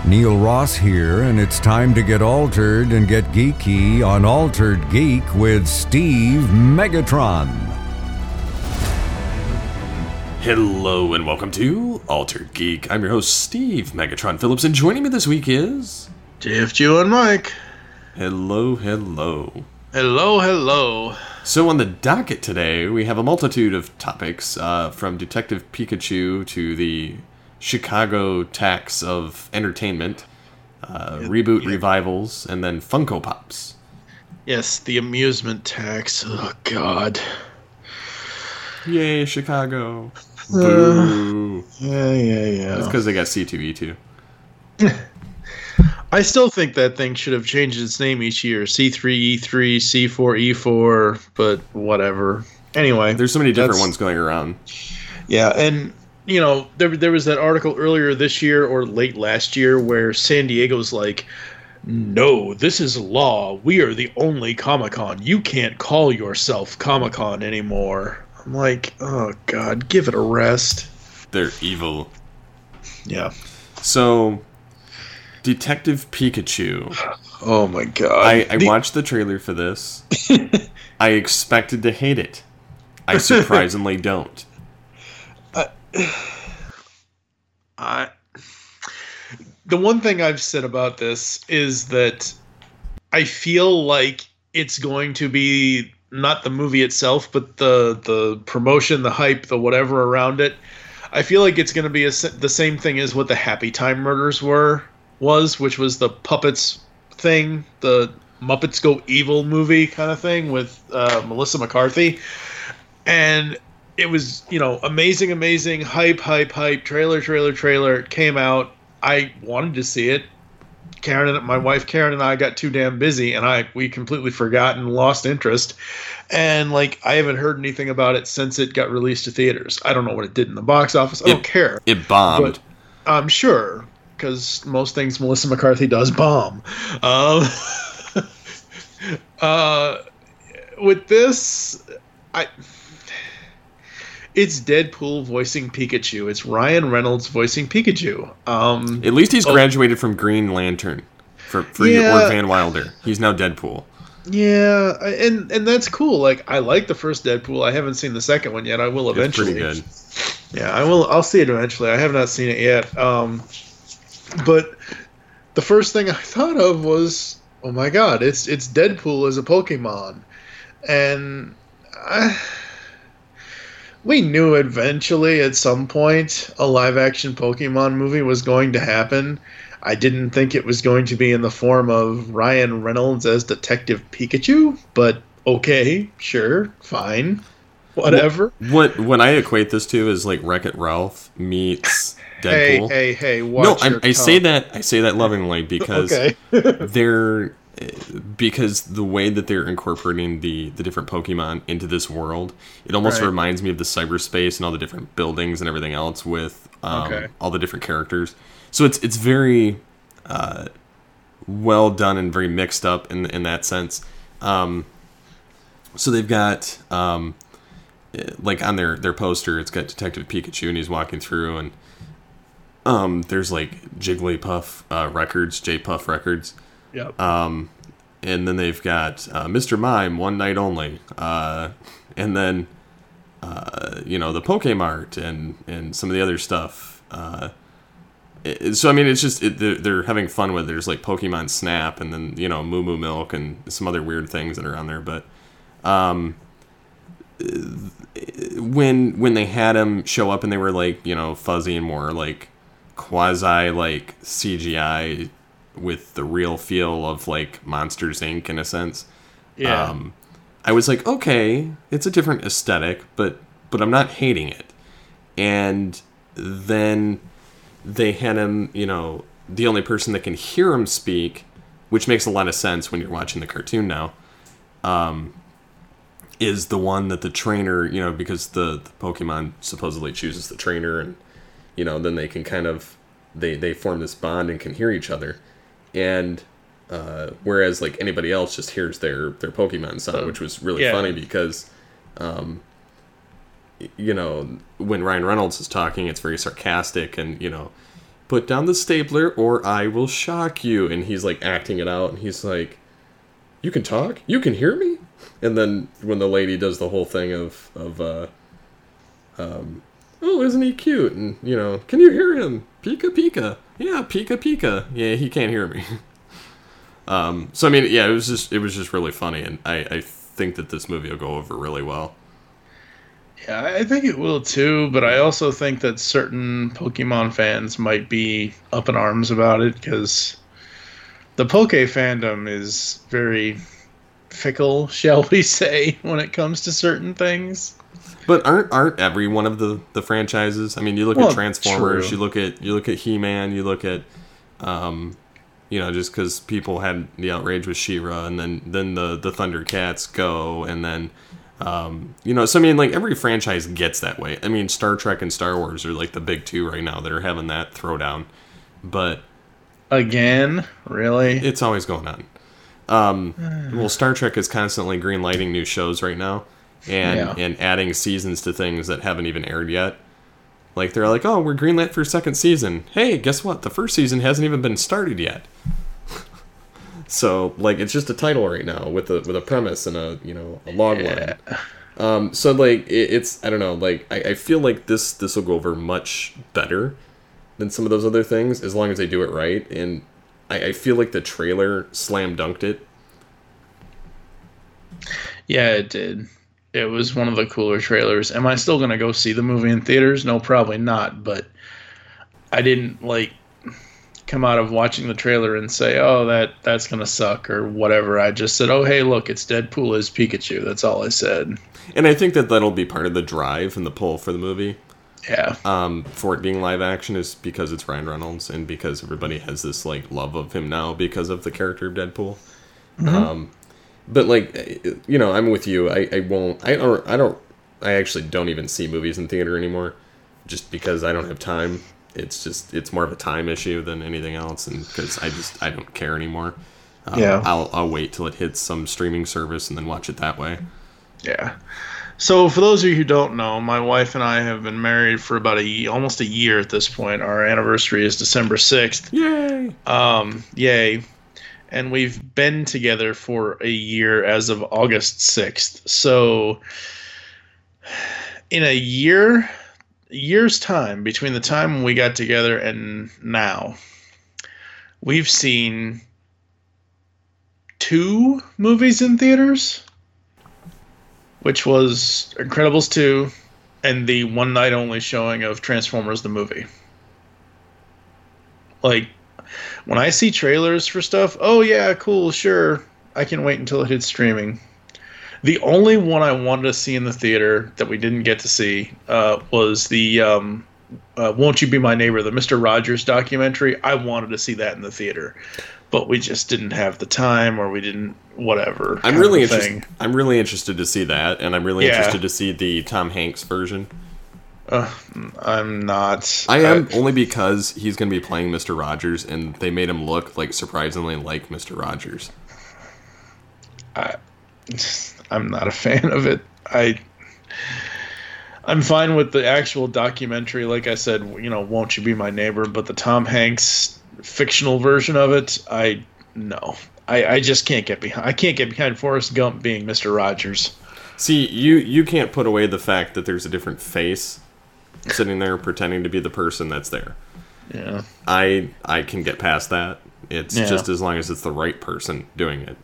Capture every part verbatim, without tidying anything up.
Neil Ross here, and it's time to get altered and get geeky on Altered Geek with Steve Megatron. Hello and welcome to Altered Geek. I'm your host, Steve Megatron Phillips, and joining me this week is... J F G and Mike. Hello, hello. Hello, hello. So on the docket today, we have a multitude of topics, uh, from Detective Pikachu to the Chicago tax of entertainment, uh, yeah, reboot yeah. revivals, and then Funko Pops. Yes, the amusement tax. Oh, God. Yay, Chicago. Uh, Boo. Yeah, yeah, yeah. That's because they got C two E two. I still think that thing should have changed its name each year. C three E three, C four E four, but whatever. Anyway. There's so many different ones going around. Yeah, and... You know, there there was that article earlier this year or late last year where San Diego's like, no, this is law. We are the only Comic-Con. You can't call yourself Comic-Con anymore. I'm like, oh, God, give it a rest. They're evil. Yeah. So, Detective Pikachu. Oh, my God. I, I the- watched the trailer for this. I expected to hate it. I surprisingly don't. I, the one thing I've said about this is that I feel like it's going to be not the movie itself, but the the promotion, the hype, the whatever around it. I feel like it's going to be a, the same thing as what the Happy Time Murders were was, which was the puppets thing, the Muppets Go Evil movie kind of thing with uh, Melissa McCarthy, and. It was, you know, amazing, amazing, hype, hype, hype, trailer, trailer, trailer. It came out. I wanted to see it. Karen and my wife Karen and I got too damn busy, and I we completely forgot and lost interest. And like, I haven't heard anything about it since it got released to theaters. I don't know what it did in the box office. I it, don't care. It bombed. But I'm sure, because most things Melissa McCarthy does bomb. Um, uh, with this, I. It's Deadpool voicing Pikachu. It's Ryan Reynolds voicing Pikachu. Um, At least he's oh, graduated from Green Lantern for, for yeah, or Van Wilder. He's now Deadpool. Yeah, and and that's cool. Like, I like the first Deadpool. I haven't seen the second one yet. I will eventually. It's pretty good. Yeah, I will. I'll see it eventually. I have not seen it yet. Um, but the first thing I thought of was, oh my God, it's it's Deadpool as a Pokemon, and. I, We knew eventually, at some point, a live-action Pokemon movie was going to happen. I didn't think it was going to be in the form of Ryan Reynolds as Detective Pikachu, but okay, sure, fine, whatever. What what I equate this to is like Wreck-It Ralph meets Deadpool. Hey, hey, hey! Watch no, your I, I say tongue. that I say that lovingly because okay. they're. Because the way that they're incorporating the, the different Pokemon into this world, it almost right. reminds me of the cyberspace and all the different buildings and everything else with um, okay. all the different characters. So it's it's very uh, well done and very mixed up in in that sense. Um, so they've got um, like on their, their poster, it's got Detective Pikachu and he's walking through, and um, there's like Jigglypuff uh, Records, J-Puff Records. Yep. Um, and then they've got uh, Mister Mime, One Night Only, uh, and then uh, you know the Pokemart and and some of the other stuff. Uh, it, so I mean, it's just it, they're, they're having fun with it. There's like Pokemon Snap, and then you know Moo Moo Milk, and some other weird things that are on there. But um, when when they had him show up, and they were like you know fuzzy and more like quasi like C G I. With the real feel of like Monsters Incorporated in a sense. Yeah. Um, I was like, okay, it's a different aesthetic, but but I'm not hating it. And then they had him, you know, the only person that can hear him speak, which makes a lot of sense when you're watching the cartoon now, um, is the one that the trainer, you know, because the, the Pokemon supposedly chooses the trainer, and you know, then they can kind of they they form this bond and can hear each other. And uh, whereas like anybody else just hears their, their Pokemon sound, which was really yeah. funny because, um, you know, when Ryan Reynolds is talking, it's very sarcastic, and you know, put down the stapler or I will shock you. And he's like acting it out, and he's like, you can talk? You can hear me? And then when the lady does the whole thing of, of uh, um, oh, isn't he cute? And, you know, can you hear him? Pika Pika. Yeah, Pika Pika. Yeah, he can't hear me. um, so, I mean, yeah, it was just it was just really funny, and I, I think that this movie will go over really well. Yeah, I think it will too, but I also think that certain Pokemon fans might be up in arms about it, because the Poke fandom is very fickle, shall we say, when it comes to certain things. But aren't aren't every one of the, the franchises? I mean, you look Well, at Transformers, true. you look at you look at He-Man, you look at, um, you know, just because people had the outrage with She-Ra, and then then the the Thundercats go, and then, um, you know, so I mean, like every franchise gets that way. I mean, Star Trek and Star Wars are like the big two right now that are having that throwdown, but Again? Really? it's always going on. Um, well, Star Trek is constantly greenlighting new shows right now, and Yeah. and adding seasons to things that haven't even aired yet. Like they're like, oh, we're greenlit for a second season. Hey, guess what? The first season hasn't even been started yet. So like, it's just a title right now with a with a premise and a you know a log line. Um, so like, it, it's I don't know. Like I, I feel like this this will go over much better than some of those other things as long as they do it right. And I, I feel like the trailer slam dunked it. Yeah, it did. It was one of the cooler trailers. Am I still going to go see the movie in theaters? No, probably not. But I didn't, like, come out of watching the trailer and say, oh, that that's going to suck or whatever. I just said, oh, hey, look, it's Deadpool as Pikachu. That's all I said. And I think that that'll be part of the drive and the pull for the movie. Yeah. Um, for it being live action is because it's Ryan Reynolds and because everybody has this like love of him now because of the character of Deadpool. Mm-hmm. Um, but like, you know, I'm with you. I, I won't. I don't. I don't. I actually don't even see movies in theater anymore, just because I don't have time. It's just it's more of a time issue than anything else, and because I just I don't care anymore. Um, Yeah. I'll I'll wait till it hits some streaming service and then watch it that way. Yeah. So for those of you who don't know, my wife and I have been married for about a ye- almost a year at this point. Our anniversary is December sixth. Yay! Um, yay. And we've been together for a year as of August sixth. So in a year, year's time, between the time we got together and now, we've seen two movies in theaters, which was Incredibles two and the one night only showing of Transformers the movie. Like, when I see trailers for stuff, oh yeah, cool, sure, I can wait until it hits streaming. The only one I wanted to see in the theater that we didn't get to see uh, was the um, uh, Won't You Be My Neighbor, the Mister Rogers documentary. I wanted to see that in the theater, but we just didn't have the time, or we didn't, whatever. I'm kind really of interested. thing. I'm really interested to see that, and I'm really Yeah. interested to see the Tom Hanks version. Uh, I'm not. I am only because he's going to be playing Mister Rogers, and they made him look like surprisingly like Mister Rogers. I, I'm not a fan of it. I. I'm fine with the actual documentary, like I said, you know, Won't You Be My Neighbor, but the Tom Hanks fictional version of it, I no. I, I just can't get behind. I can't get behind Forrest Gump being Mister Rogers. See, you you can't put away the fact that there's a different face sitting there pretending to be the person that's there. Yeah. I I can get past that. It's Yeah. just as long as it's the right person doing it.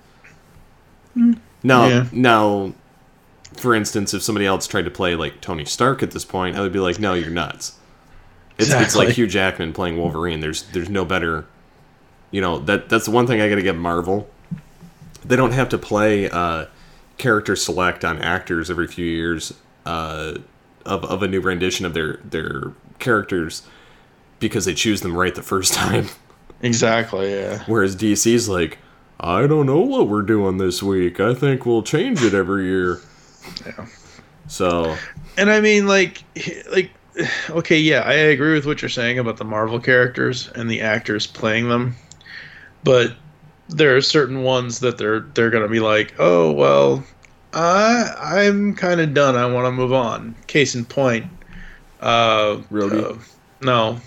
Now, Yeah. now, for instance, if somebody else tried to play like Tony Stark at this point, I would be like, "No, you're nuts." It's it's Exactly. like Hugh Jackman playing Wolverine. There's there's no better. You know that that's the one thing I got to give Marvel. They don't have to play uh, character select on actors every few years uh, of of a new rendition of their their characters because they choose them right the first time. Exactly, yeah. Whereas D C's like, I don't know what we're doing this week. I think we'll change it every year. Yeah. So, And I mean, like, like, okay, yeah, I agree with what you're saying about the Marvel characters and the actors playing them, but there are certain ones that they're they're gonna be like, oh well, I I'm kind of done. I want to move on. Case in point, uh, Rhodey? uh, no,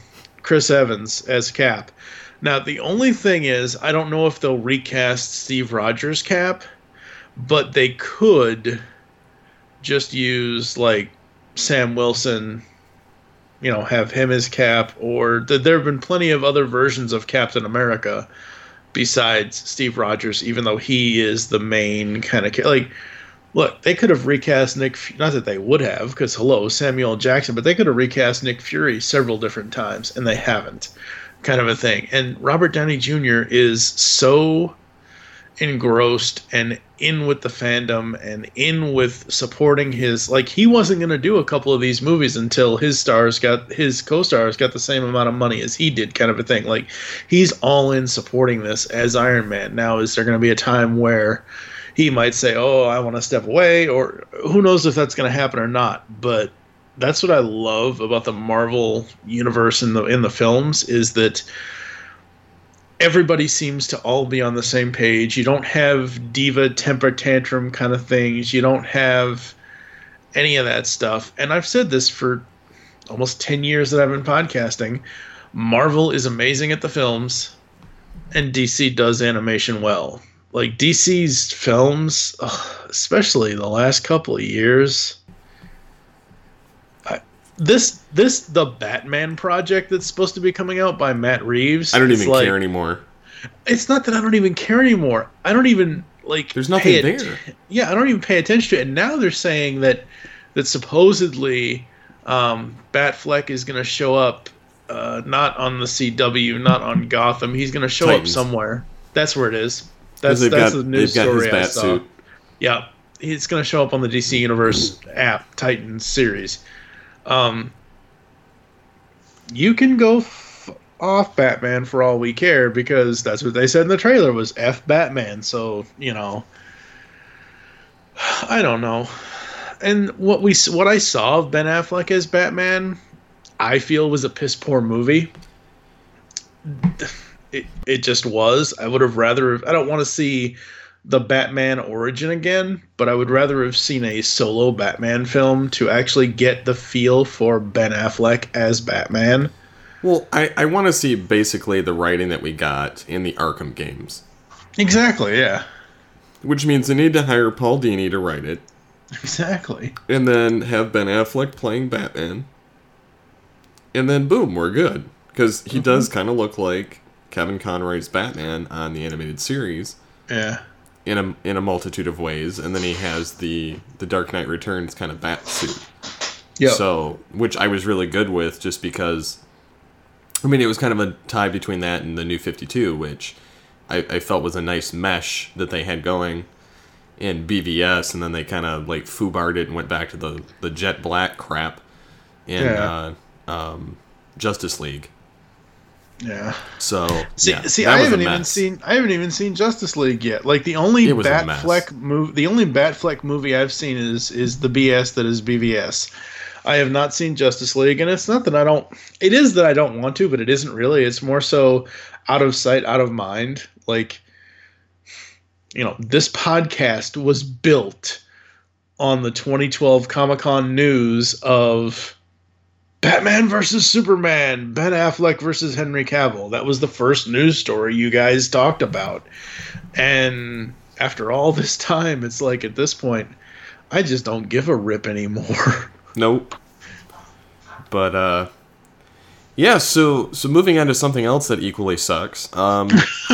Chris Evans as Cap. Now, the only thing is, I don't know if they'll recast Steve Rogers' Cap, but they could just use, like, Sam Wilson, you know, have him as Cap, or th- there have been plenty of other versions of Captain America besides Steve Rogers, even though he is the main kind of, like, look, they could have recast Nick, not that they would have, because hello, Samuel L. Jackson, but they could have recast Nick Fury several different times, and they haven't, kind of a thing. And Robert Downey Junior is so engrossed and in with the fandom and in with supporting his, like, he wasn't going to do a couple of these movies until his stars got, his co-stars got the same amount of money as he did, kind of a thing. Like, he's all in supporting this as Iron Man. Now, is there going to be a time where he might say, oh, I want to step away, or who knows if that's going to happen or not. But that's what I love about the Marvel universe in the in the films, is that everybody seems to all be on the same page. You don't have diva temper tantrum kind of things. You don't have any of that stuff. And I've said this for almost ten years that I've been podcasting. Marvel is amazing at the films, and D C does animation well. Like, D C's films, ugh, especially the last couple of years, I, this this the Batman project that's supposed to be coming out by Matt Reeves. I don't even like, care anymore. It's not that I don't even care anymore. I don't even like. There's nothing pay there. Att- yeah, I don't even pay attention to it. And now they're saying that that supposedly um, Batfleck is going to show up, uh, not on the C W, not on Gotham. He's going to show Titans. up somewhere. That's where it is. That's they've that's got, the news they've got story his I bat saw. suit. Yeah, it's going to show up on the D C Universe app, Titans series. Um, you can go f- off Batman for all we care, because that's what they said in the trailer was F Batman. So, you know, I don't know. And what we what I saw of Ben Affleck as Batman, I feel was a piss poor movie. It it just was. I would have rather. I don't want to see the Batman origin again, but I would rather have seen a solo Batman film to actually get the feel for Ben Affleck as Batman. Well, I, I want to see basically the writing that we got in the Arkham games. Exactly, yeah. Which means they need to hire Paul Dini to write it. Exactly. And then have Ben Affleck playing Batman. And then boom, we're good. Because he mm-hmm. does kind of look like Kevin Conroy's Batman on the animated series. Yeah. In a in a multitude of ways. And then he has the, the Dark Knight Returns kind of bat suit. Yeah. So, which I was really good with just because, I mean, it was kind of a tie between that and the New fifty-two, which I, I felt was a nice mesh that they had going in B V S, and then they kind of like foobarred it and went back to the, the jet black crap in yeah. uh, um, Justice League. Yeah. So see, yeah, see, I haven't even seen I haven't even seen Justice League yet. Like the only Batfleck movie, the only Batfleck movie I've seen is is the B S that is B V S. I have not seen Justice League, and it's not that I don't. It is that I don't want to, but it isn't really. It's more so out of sight, out of mind. Like, you know, this podcast was built on the twenty twelve Comic-Con news of Batman versus Superman, Ben Affleck versus Henry Cavill. That was the first news story you guys talked about. And after all this time, it's like at this point, I just don't give a rip anymore. Nope. But, uh, yeah, so so moving on to something else that equally sucks. Um,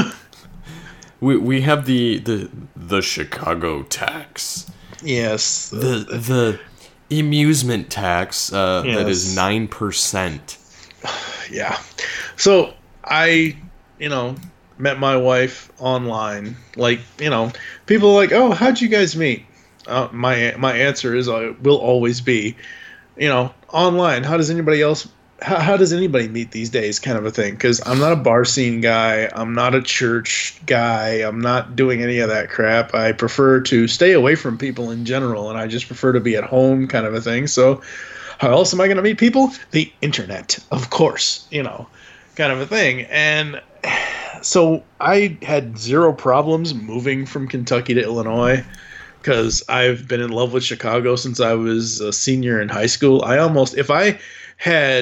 we we have the, the, the Chicago tax. Yes. The, the amusement tax uh, yes. that is nine percent. Yeah. So I, you know, met my wife online. Like, you know, people are like, oh, how'd you guys meet? Uh, my my answer is I will always be, you know, online. How does anybody else? How, how does anybody meet these days? Kind of a thing. Because I'm not a bar scene guy. I'm not a church guy. I'm not doing any of that crap. I prefer to stay away from people in general, and I just prefer to be at home, kind of a thing. So, how else am I going to meet people? The internet, of course. You know, kind of a thing. And so I had zero problems moving from Kentucky to Illinois, because I've been in love with Chicago since I was a senior in high school. I almost, if I had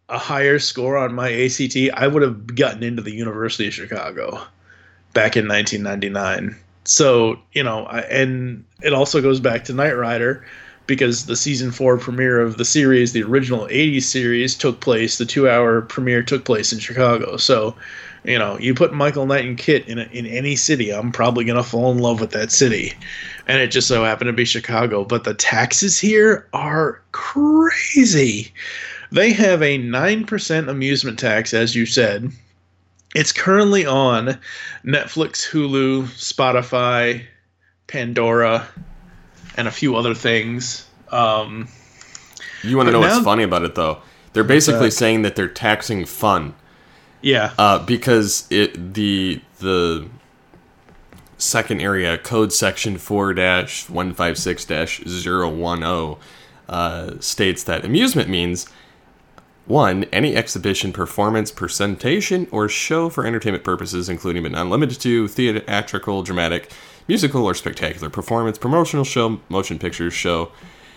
a higher score on my A C T, I would have gotten into the University of Chicago back in nineteen ninety-nine. So, you know, I, and it also goes back to Knight Rider, because the season four premiere of the series, the original eighties series, took place, the two-hour premiere took place in Chicago. So, you know, you put Michael Knight and Kit in a, in any city, I'm probably going to fall in love with that city. And it just so happened to be Chicago. But the taxes here are crazy. They have a nine percent amusement tax, as you said. It's currently on Netflix, Hulu, Spotify, Pandora, and a few other things. Um, you want to know now, what's funny about it, though? They're basically uh, saying that they're taxing fun. Yeah. Uh, because it the the second area, code section four dash one five six dash zero one zero, uh, states that amusement means, one, any exhibition, performance, presentation, or show for entertainment purposes, including but not limited to theatrical, dramatic, musical, or spectacular performance, promotional show, motion pictures show,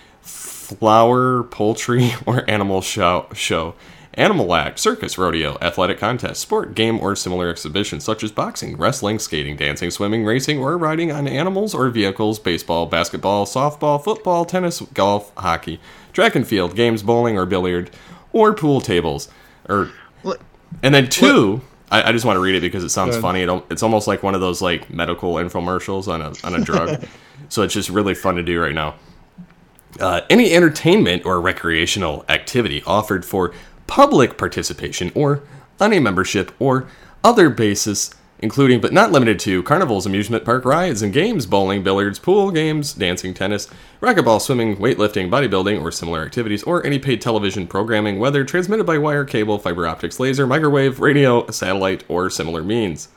flower, poultry, or animal show, show, animal act, circus, rodeo, athletic contest, sport, game, or similar exhibitions such as boxing, wrestling, skating, dancing, swimming, racing, or riding on animals or vehicles, baseball, basketball, softball, football, tennis, golf, hockey, track and field, games, bowling, or billiard, or pool tables. Or, and then two, I, I just want to read it because it sounds funny. It, it's almost like one of those like medical infomercials on a on a drug. So it's just really fun to do right now. Uh, any entertainment or recreational activity offered for public participation or on a membership or other basis, including but not limited to carnivals, amusement park rides and games, bowling, billiards, pool games, dancing, tennis, racquetball, swimming, weightlifting, bodybuilding, or similar activities, or any paid television programming, whether transmitted by wire, cable, fiber optics, laser, microwave, radio, satellite, or similar means.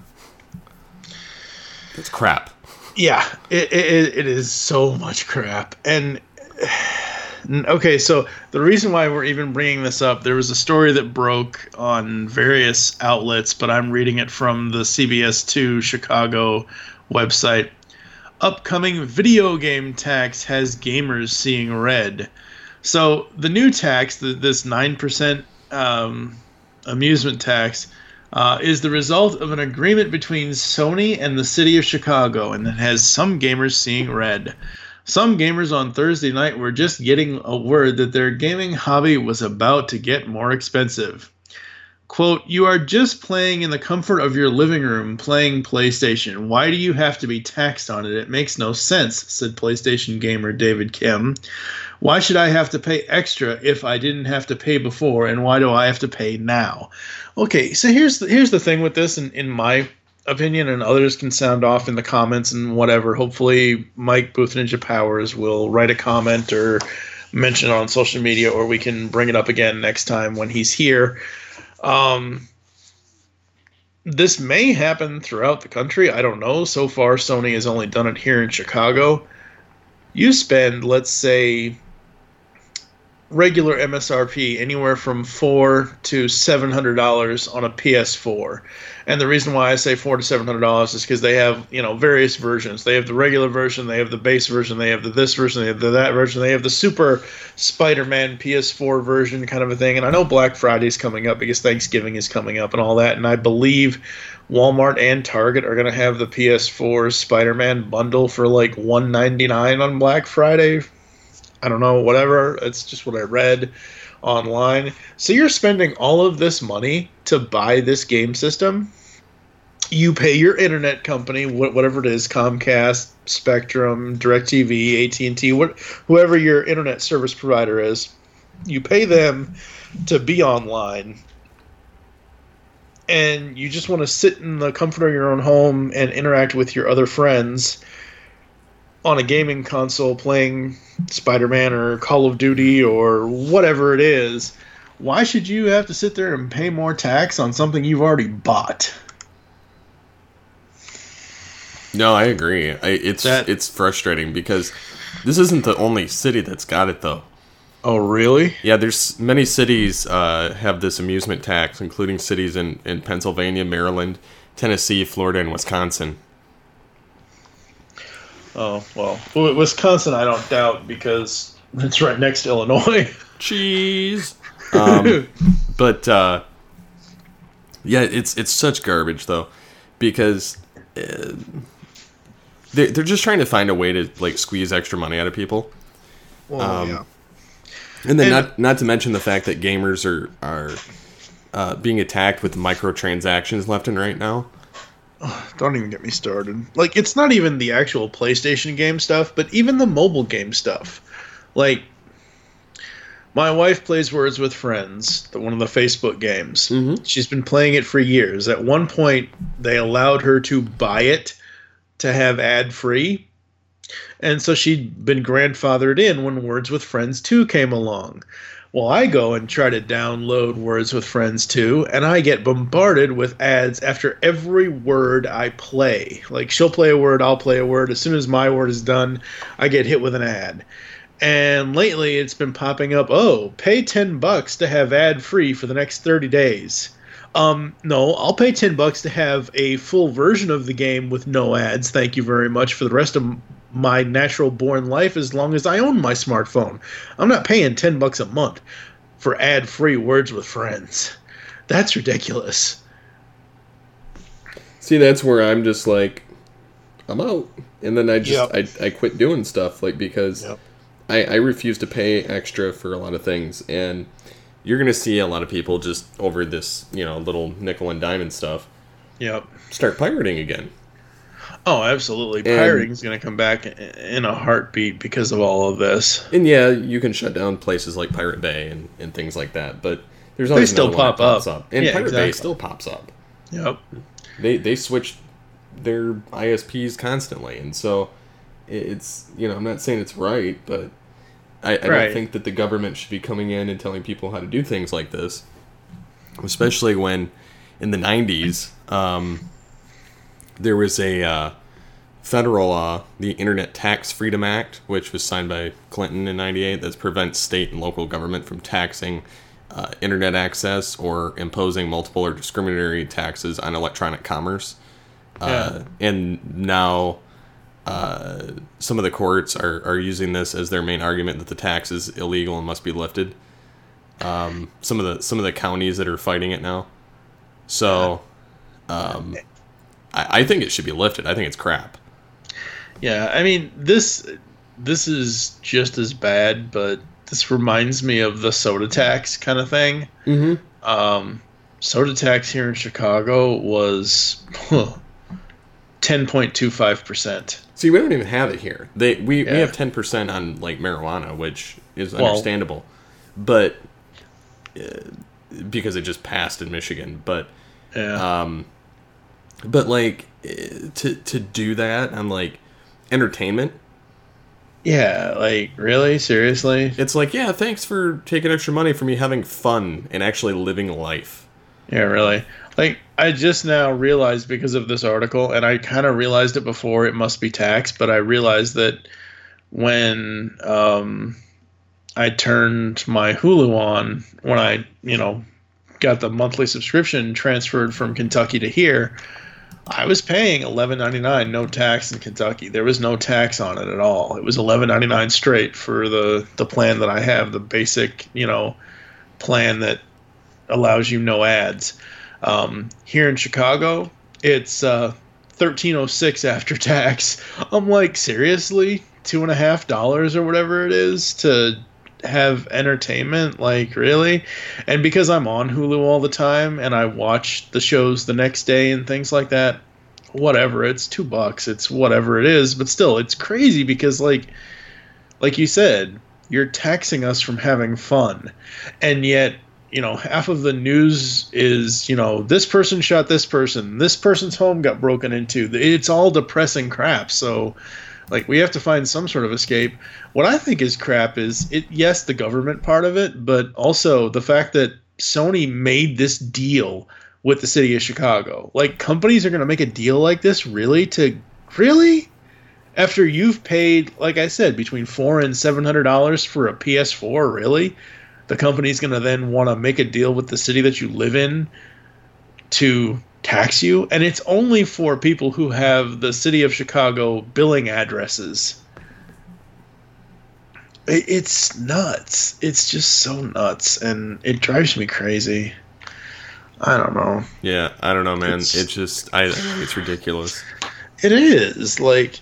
That's crap. Yeah, it, it, it is so much crap. And okay, so the reason why we're even bringing this up, there was a story that broke on various outlets, but I'm reading it from the C B S two Chicago website. Upcoming video game tax has gamers seeing red. So the new tax, the, this nine percent um, amusement tax, uh, is the result of an agreement between Sony and the city of Chicago, and it has some gamers seeing red. Some gamers on Thursday night were just getting a word that their gaming hobby was about to get more expensive. Quote, "You are just playing in the comfort of your living room playing PlayStation. Why do you have to be taxed on it? It makes no sense," said PlayStation gamer David Kim. "Why should I have to pay extra if I didn't have to pay before, and why do I have to pay now?" Okay, so here's the, here's the thing with this, in, in my opinion, and others can sound off in the comments and whatever. Hopefully Mike Booth Ninja Powers will write a comment or mention it on social media, or we can bring it up again next time when he's here. Um, this may happen throughout the country. I don't know. So far, Sony has only done it here in Chicago. You spend, let's say, regular M S R P anywhere from four to seven hundred dollars on a P S four, and the reason why I say four to seven hundred dollars is because they have, you know, various versions. They have the regular version, they have the base version, they have the this version, they have the that version, they have the Super Spider-Man P S four version, kind of a thing. And I know Black Friday's coming up because Thanksgiving is coming up and all that, and I believe Walmart and Target are going to have the P S four Spider-Man bundle for like one ninety-nine on Black Friday. I don't know, whatever. It's just what I read online. So you're spending all of this money to buy this game system. You pay your internet company, whatever it is, Comcast, Spectrum, DirecTV, A T and T, whoever your internet service provider is. You pay them to be online. And you just want to sit in the comfort of your own home and interact with your other friends on a gaming console playing Spider-Man or Call of Duty or whatever it is. Why should you have to sit there and pay more tax on something you've already bought? No, I agree. I, it's that, it's frustrating because this isn't the only city that's got it, though. Oh, really? Yeah, there's many cities uh, have this amusement tax, including cities in, in Pennsylvania, Maryland, Tennessee, Florida, and Wisconsin. Oh, well, Wisconsin I don't doubt because it's right next to Illinois. Cheese. Um, but uh, yeah, it's it's such garbage though, because uh, they they're just trying to find a way to like squeeze extra money out of people. Well, um, yeah. And then And- not not to mention the fact that gamers are are uh, being attacked with microtransactions left and right now. Don't even get me started. Like, it's not even the actual PlayStation game stuff, but even the mobile game stuff. Like, my wife plays Words with Friends, the, one of the Facebook games. Mhm. She's been playing it for years. At one point, they allowed her to buy it to have ad-free. And so she'd been grandfathered in when Words with Friends two came along. Well, I go and try to download Words with Friends two, and I get bombarded with ads after every word I play. Like, she'll play a word, I'll play a word. As soon as my word is done, I get hit with an ad. And lately, it's been popping up, oh, pay ten bucks to have ad-free for the next thirty days. Um, no, I'll pay ten bucks to have a full version of the game with no ads. Thank you very much for the rest of my natural born life as long as I own my smartphone. I'm not paying ten bucks a month for ad-free Words with Friends. That's ridiculous. See, that's where I'm just like, I'm out, and then I just Yep. I, I quit doing stuff like because Yep. I, I refuse to pay extra for a lot of things, and you're gonna see a lot of people just over this, you know, little nickel and dime and stuff Yep. start pirating again. Oh, absolutely. And- Pirating's going to come back in a heartbeat because of all of this. And yeah, you can shut down places like Pirate Bay and, and things like that, but there's They always still another one that pop pops up. And Yeah, Pirate Bay exactly. still pops up. Yep. They they switch their I S Ps constantly, and so it's, you know, I'm not saying it's right, but I, I Right. don't think that the government should be coming in and telling people how to do things like this, especially when in the nineties um, there was a uh, federal law, the Internet Tax Freedom Act, which was signed by Clinton in ninety-eight, that prevents state and local government from taxing uh, internet access or imposing multiple or discriminatory taxes on electronic commerce. Uh, and now uh, some of the courts are, are using this as their main argument that the tax is illegal and must be lifted. Um, some of the some of the counties that are fighting it now. So um, I, I think it should be lifted. I think it's crap. Yeah, I mean, this this is just as bad, but this reminds me of the soda tax kind of thing. Mm-hmm. Um, soda tax here in Chicago was ten point two five percent. See, we don't even have it here. They we, Yeah. we have ten percent on like marijuana, which is Well- understandable, but uh, because it just passed in Michigan. But Yeah. um, but like uh, to to do that on like entertainment, yeah, like, really? Seriously? it's like, yeah, thanks for taking extra money from me having fun and actually living life. Yeah, really. Like, I just now realized because of this article, and I kind of realized it before, it must be taxed, but I realized that when um, I turned my Hulu on, when I, you know, got the monthly subscription transferred from Kentucky to here, I was paying eleven ninety-nine, no tax in Kentucky. There was no tax on it at all. It was eleven ninety-nine straight for the, the plan that I have, the basic, you know, plan that allows you no ads. Um, here in Chicago, it's uh, thirteen oh six after tax. I'm like, seriously, two and a half dollars or whatever it is to have entertainment? Like, really? And because I'm on Hulu all the time and I watch the shows the next day and things like that, whatever. It's two bucks. It's whatever it is, but still, it's crazy because, like, like you said, you're taxing us from having fun, and yet, you know, half of the news is, you know, this person shot this person, this person's home got broken into. It's all depressing crap. So, like, we have to find some sort of escape. What I think is crap is, it. yes, the government part of it, but also the fact that Sony made this deal with the city of Chicago. Like, companies are going to make a deal like this, really? To really? After you've paid, like I said, between four and seven hundred dollars for a P S four, really? The company's going to then want to make a deal with the city that you live in to tax you, and it's only for people who have the city of Chicago billing addresses. It, it's nuts. It's just so nuts, and it drives me crazy. I don't know. Yeah, I don't know, man. It's, it's just, I, I think it's ridiculous. It is like,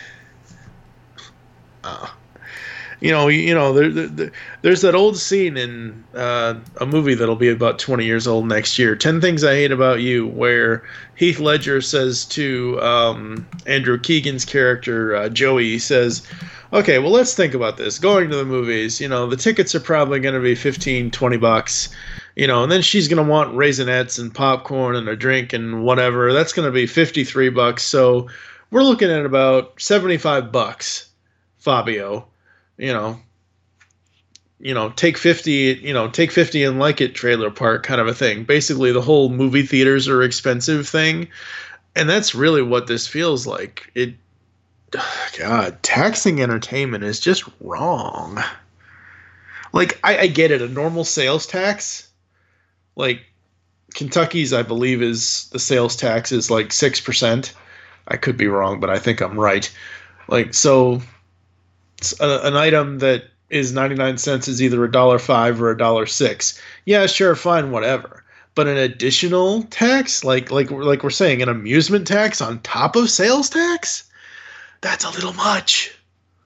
uh, you know, you know, there, there, there's that old scene in uh, a movie that'll be about twenty years old next year, ten Things I Hate About You, where Heath Ledger says to um, Andrew Keegan's character, uh, Joey, he says, okay, well, let's think about this. Going to the movies, you know, the tickets are probably going to be fifteen, twenty bucks, you know, and then she's going to want raisinets and popcorn and a drink and whatever. That's going to be fifty-three bucks. So we're looking at about seventy-five bucks, Fabio. You know, you know, take fifty, you know, take fifty and like it trailer park kind of a thing. Basically, the whole movie theaters are expensive thing. And that's really what this feels like. It, God, taxing entertainment is just wrong. Like, I, I get it. A normal sales tax, like Kentucky's, I believe, is the sales tax is like six percent. I could be wrong, but I think I'm right. Like, so a, an item that is ninety-nine cents is either a dollar five or a dollar six. Yeah, sure, fine, whatever. But an additional tax, like like like we're saying, an amusement tax on top of sales tax, that's a little much.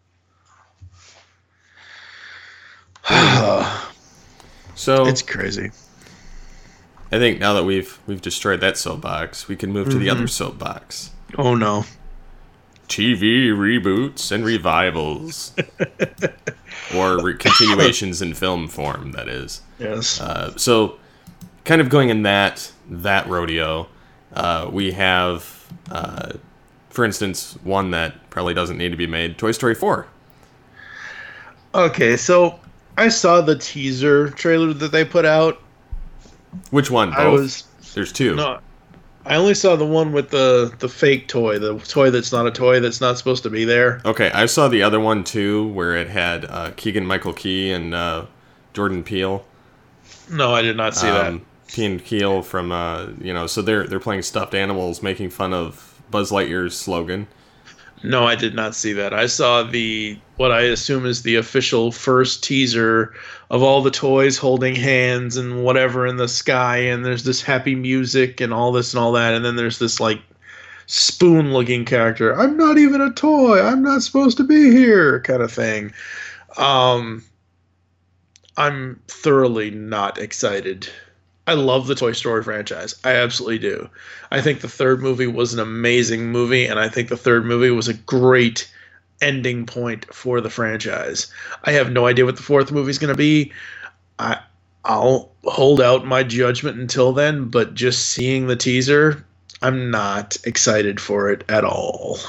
So it's crazy. I think now that we've we've destroyed that soapbox, we can move to Mm-hmm. the other soapbox. Oh no. T V reboots and revivals. Or re- continuations in film form, that is. Yes. Uh, so, kind of going in that that rodeo, uh, we have, uh, for instance, one that probably doesn't need to be made, Toy Story four. Okay, so I saw the teaser trailer that they put out. Which one? Both? I was There's two. no, I only saw the one with the the fake toy, the toy that's not a toy, that's not supposed to be there. Okay, I saw the other one too, where it had uh, Keegan-Michael Key and uh, Jordan Peele. No, I did not see Um, Key and Peele from, uh, you know, so they're they're playing stuffed animals, making fun of Buzz Lightyear's slogan. that. No, I did not see that. I saw the what I assume is the official first teaser of all the toys holding hands and whatever in the sky, and there's this happy music and all this and all that, and then there's this like spoon-looking character. I'm not even a toy. I'm not supposed to be here, kind of thing. Um, I'm thoroughly not excited. I love the Toy Story franchise. I absolutely do. I think the third movie was an amazing movie, and I think the third movie was a great ending point for the franchise. I have no idea what the fourth movie is going to be. I, I'll hold out my judgment until then, but just seeing the teaser, I'm not excited for it at all.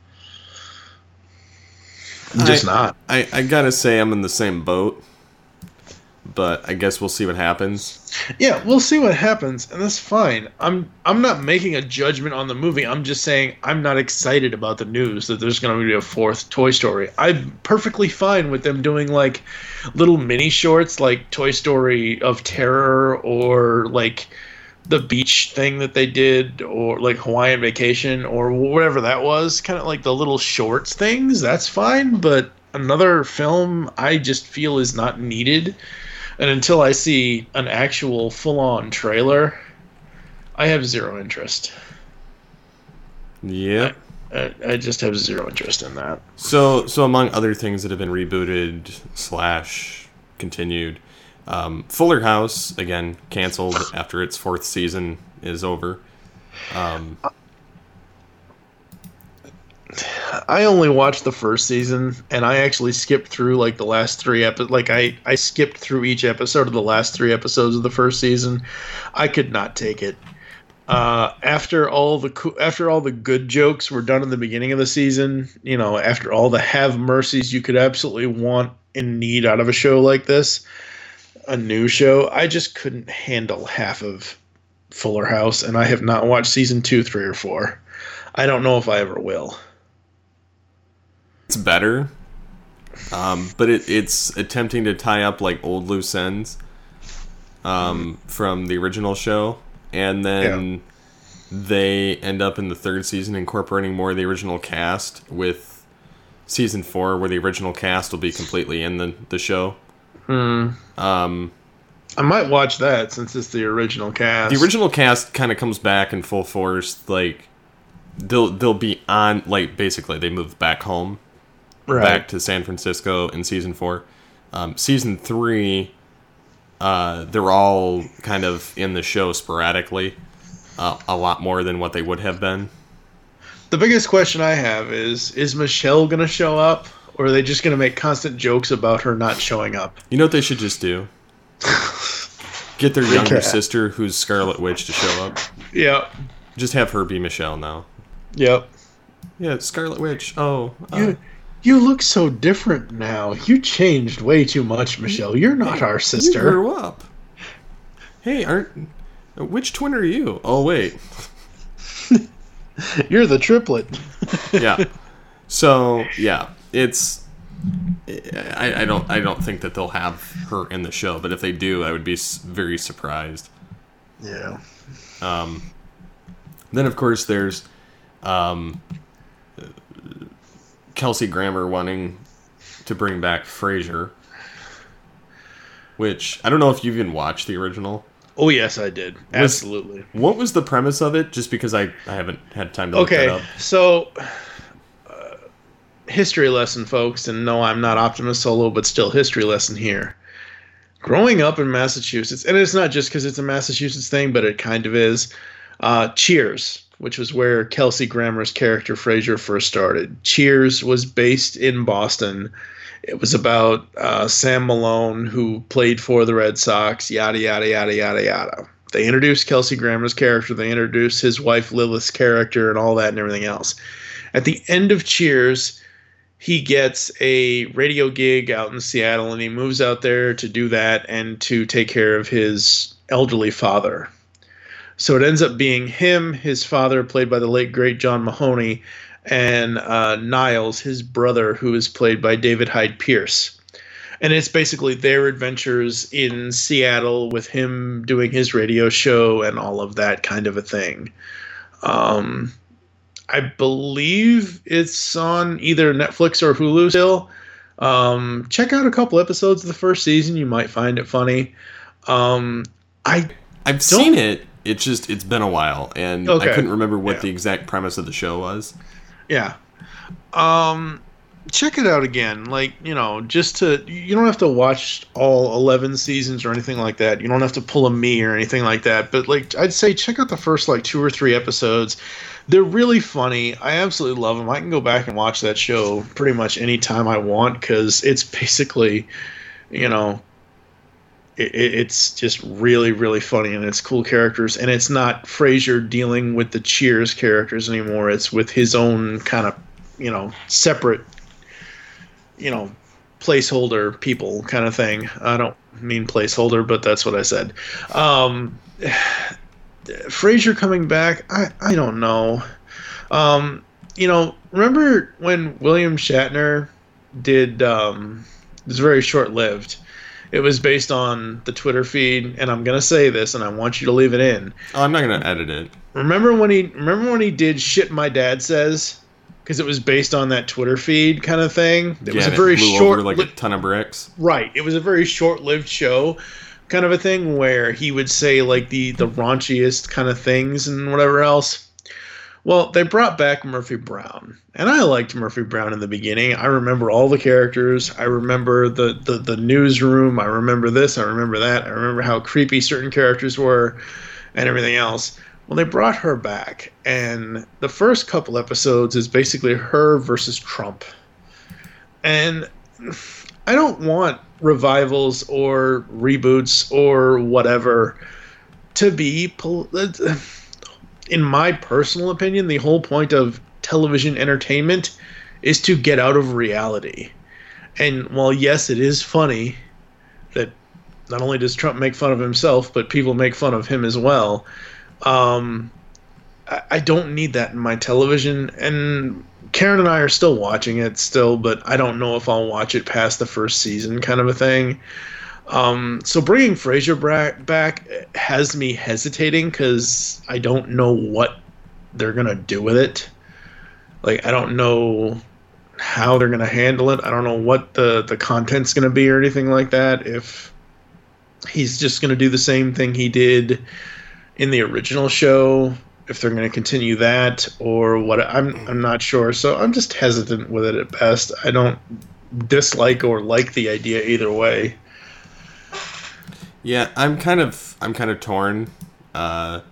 I'm just I, not. I, I gotta say I'm in the same boat, but I guess we'll see what happens. Yeah, we'll see what happens, and that's fine. I'm I'm not making a judgment on the movie. I'm just saying I'm not excited about the news that there's going to be a fourth Toy Story. I'm perfectly fine with them doing like little mini shorts like Toy Story of Terror or like the beach thing that they did or like Hawaiian Vacation or whatever that was, kind of like the little shorts things. That's fine, but another film I just feel is not needed. And until I see an actual full-on trailer, I have zero interest. Yeah. I, I just have zero interest in that. So, so among other things that have been rebooted slash continued, um, Fuller House again canceled after its fourth season is over. Um, I only watched the first season, and I actually skipped through like the last three episodes. Like I, I skipped through each episode of the last three episodes of the first season. I could not take it. Uh, after all the co- after all the good jokes were done in the beginning of the season, you know, after all the have mercies you could absolutely want and need out of a show like this, a new show, I just couldn't handle half of Fuller House, and I have not watched season two, three, or four. I don't know if I ever will. It's better, um, but it, it's attempting to tie up like old loose ends um, from the original show, and then yeah. they end up in the third season incorporating more of the original cast with season four, where the original cast will be completely in the, the show. Hmm. Um, I might watch that since it's the original cast. the original cast kind of comes back in full force. Like they'll they'll be on, like, basically they move back home, right. back to San Francisco in season four. Um, season three, uh, they're all kind of in the show sporadically, uh, a lot more than what they would have been. The biggest question I have is, is Michelle going to show up, or are they just going to make constant jokes about her not showing up? You know what they should just do? Get their younger Okay. sister, who's Scarlet Witch, to show up. Yep. Just have her be Michelle now. Yep. Yeah, Scarlet Witch. Oh, uh, You, you look so different now. You changed way too much, Michelle. You're not our you sister. grew up. Hey, aren't which twin are you? Oh, wait. You're the triplet. Yeah. So yeah, it's. I, I don't I don't think that they'll have her in the show, but if they do, I would be s- very surprised. Yeah. Um, then of course there's um, Kelsey Grammer wanting to bring back Frasier, which I don't know if you've even watched the original. Oh, yes, I did. Was- Absolutely. What was the premise of it? Just because I, I haven't had time to look Okay, that up. so uh, history lesson, folks, and no, I'm not Optimus Solo, but still history lesson here. Growing up in Massachusetts, and it's not just because it's a Massachusetts thing, but it kind of is. Uh, Cheers, which was where Kelsey Grammer's character Frasier first started. Cheers was based in Boston. It was about uh, Sam Malone, who played for the Red Sox, yada, yada, yada, yada, yada. They introduced Kelsey Grammer's character. They introduced his wife Lilith's character and all that and everything else. At the end of Cheers, he gets a radio gig out in Seattle, and he moves out there to do that and to take care of his elderly father. So it ends up being him, his father, played by the late, great John Mahoney, and uh, Niles, his brother, who is played by David Hyde Pierce. And it's basically their adventures in Seattle with him doing his radio show and all of that kind of a thing. Um, I believe it's on either Netflix or Hulu still. Um, check out a couple episodes of the first season. You might find it funny. Um, I I've seen it. It's just it's been a while, and Okay. I couldn't remember what Yeah. the exact premise of the show was. Yeah. Um, check it out again. Like, you know, just to, you don't have to watch all eleven seasons or anything like that. You don't have to pull a me or anything like that. But, like, I'd say check out the first, like, two or three episodes. They're really funny. I absolutely love them. I can go back and watch that show pretty much any time I want because it's basically, you know, it, it's just really, really funny, and it's cool characters. And it's not Frasier dealing with the Cheers characters anymore. It's with his own kind of, you know, separate, you know, placeholder people kind of thing. I don't mean placeholder, but that's what I said. Um, Frasier coming back, I, I don't know. Um, you know, remember when William Shatner did, um, it was very short-lived. It was based on the Twitter feed, and I'm gonna say this, and I want you to leave it in. Oh, I'm not gonna edit it. Remember when he remember when he did Shit My Dad Says? Because it was based on that Twitter feed kind of thing. It yeah, was a and very it flew short, over like li- a ton of bricks. right. It was a very short-lived show, kind of a thing where he would say like the the raunchiest kind of things and whatever else. Well, they brought back Murphy Brown, and I liked Murphy Brown in the beginning. I remember all the characters. I remember the, the, the newsroom. I remember this. I remember that. I remember how creepy certain characters were and everything else. Well, they brought her back, and the first couple episodes is basically her versus Trump. And I don't want revivals or reboots or whatever to be... Pol- in my personal opinion, the whole point of television entertainment is to get out of reality. And while, yes, it is funny that not only does Trump make fun of himself, but people make fun of him as well, um, I, I don't need that in my television. And Karen and I are still watching it still, but I don't know if I'll watch it past the first season kind of a thing. Um, so bringing Frasier bra- back has me hesitating because I don't know what they're going to do with it. Like, I don't know how they're going to handle it. I don't know what the, the content's going to be or anything like that. If he's just going to do the same thing he did in the original show, if they're going to continue that or what, I'm I'm not sure. So I'm just hesitant with it at best. I don't dislike or like the idea either way. Yeah, I'm kind of I'm kind of torn uh,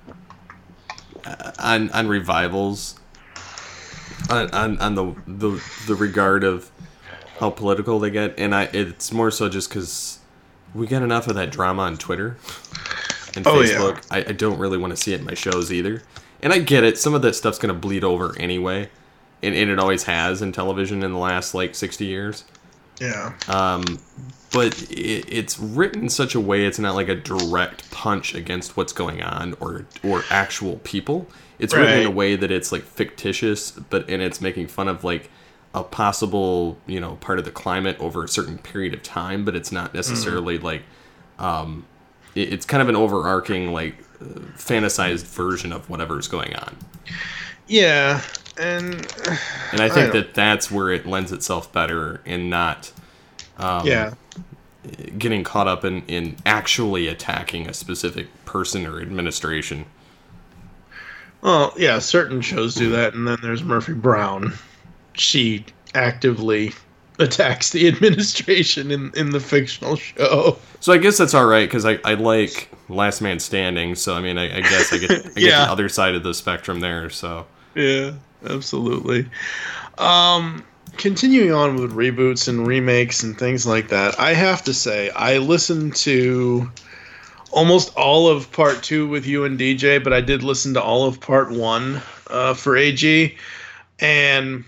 on on revivals. On, on, on the, the the regard of how political they get, and I it's more so just because we get enough of that drama on Twitter and oh, Facebook. Yeah. I, I don't really want to see it in my shows either, and I get it. Some of that stuff's gonna bleed over anyway, and, and it always has in television in the last like sixty years. Yeah. Um, but it, it's written in such a way it's not like a direct punch against what's going on or or actual people. It's right. written in a way that it's like fictitious, but and it's making fun of like a possible, you know, part of the climate over a certain period of time, but it's not necessarily mm. like um, it, it's kind of an overarching like uh, fantasized version of whatever's going on. Yeah, and and I think I that that's where it lends itself better and not um, yeah getting caught up in, in actually attacking a specific person or administration. Well, yeah, certain shows do that, and then there's Murphy Brown. She actively attacks the administration in, in the fictional show. So I guess that's all right, because I, I like Last Man Standing, so I mean, I, I guess I get, I get yeah. the other side of the spectrum there, so. Yeah, absolutely. Um, continuing on with reboots and remakes and things like that, I have to say, I listened to almost all of part two with you and D J, but I did listen to all of part one uh, for A G. And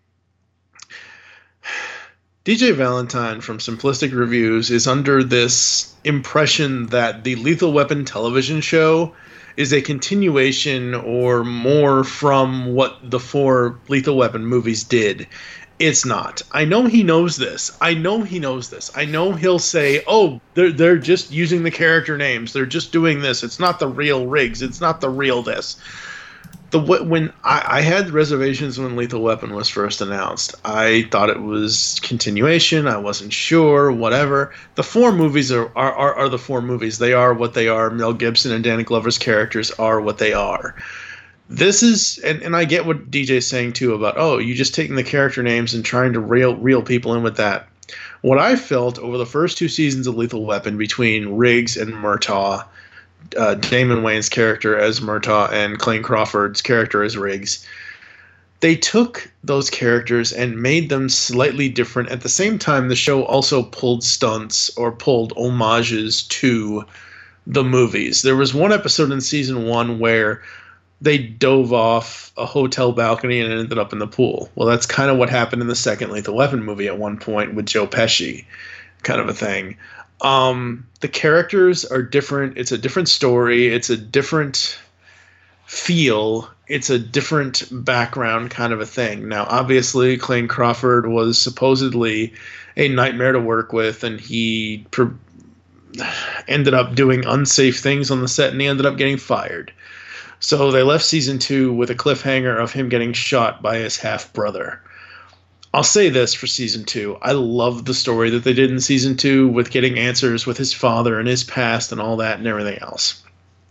D J Valentine from Simplistic Reviews is under this impression that the Lethal Weapon television show is a continuation or more from what the four Lethal Weapon movies did. It's not. I know he knows this. I know he knows this. I know he'll say, oh, they're, they're just using the character names. They're just doing this. It's not the real Riggs. It's not the real this. The when I, I had reservations when Lethal Weapon was first announced. I thought it was continuation. I wasn't sure, whatever. The four movies are, are, are, are the four movies. They are what they are. Mel Gibson and Danny Glover's characters are what they are. This is, and, and I get what D J's saying too about, oh, you just taking the character names and trying to reel, reel people in with that. What I felt over the first two seasons of Lethal Weapon between Riggs and Murtaugh, uh, Damon Wayans' character as Murtaugh and Clayne Crawford's character as Riggs, they took those characters and made them slightly different. At the same time, the show also pulled stunts or pulled homages to the movies. There was one episode in season one where they dove off a hotel balcony and ended up in the pool. Well, that's kind of what happened in the second Lethal Weapon movie at one point with Joe Pesci, kind of a thing. Um, the characters are different. It's a different story. It's a different feel. It's a different background kind of a thing. Now, obviously, Clayne Crawford was supposedly a nightmare to work with, and he pr- ended up doing unsafe things on the set, and he ended up getting fired. So they left season two with a cliffhanger of him getting shot by his half-brother. I'll say this for season two. I love the story that they did in season two with getting answers with his father and his past and all that and everything else.